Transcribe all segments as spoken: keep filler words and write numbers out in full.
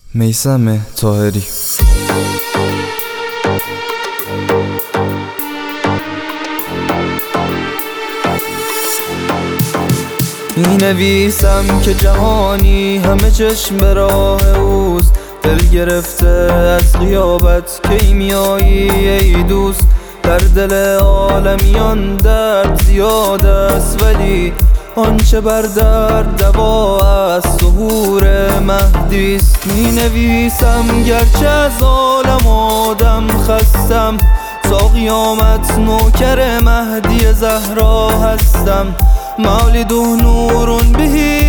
میثم طاهری. می نویسم که جهانی همه چشم به راه اوست، دل گرفته از غیابت کی میایی ای دوست. در دل عالمیان درد زیاد است، ولی آنچه بر درد دوا است ظهور مهدی است. می نویسم گرچه از عالم آدم خستم، تا قیامت نوکر مهدی زهرا هستم. مولد نور به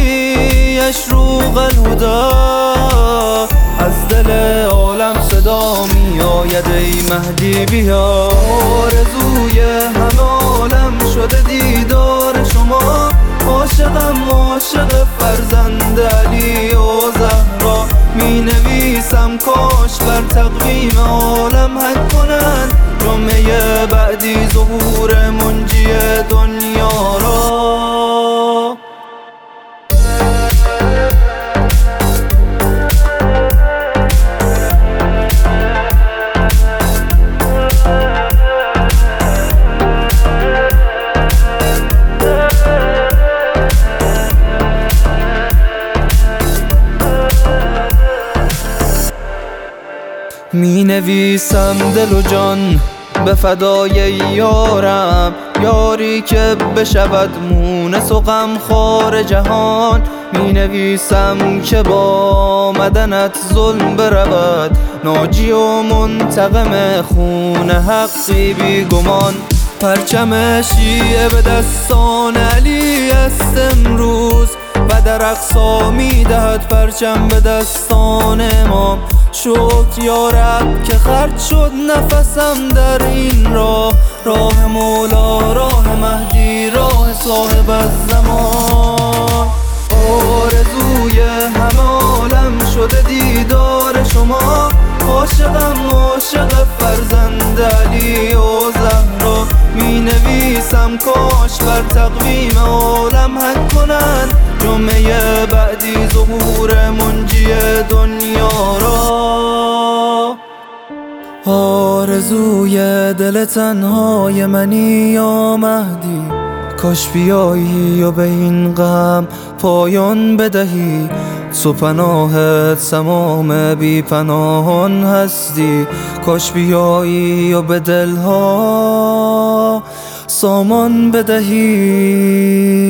یشرق الهدی، از دل عالم صدا می آید ای مهدی بیا. آرزوی همه عالم شده دیدار شما، عاشقم عاشق فرزند علی و زهرا. می نویسم کاش بر تقویم عالم حک کنند جمعه بعدی ظهور منجی دنیا را. می نویسم دل و جان به فدای یارم، یاری که بشود مونس و غمخوار جهان. می نویسم که با مدنت ظلم برود، ناجی و منتقم خون حقی بی گمان. پرچم شیعه به دستان علی است امروز، و در اقصی می دهد پرچم به دستان امام. شکر یا رب که خرج شد نفسم در این راه، راه مولا، راه مهدی، راه صاحب الزمان. آرزوی همه عالم شده دیدار شما، عاشقم عاشق فرزند علی و زهرا. می نویسم کاش بر تقویم عالم حک کنند جمعه بعدی ظهور منجی دنیا را. آرزوی دل تنهای منی یا مهدی، کاش بیایی و به این غم پایان بدهی. تو پناهت تمام بی پناهان هستی، کاش بیایی و به دلها سامان بدهی.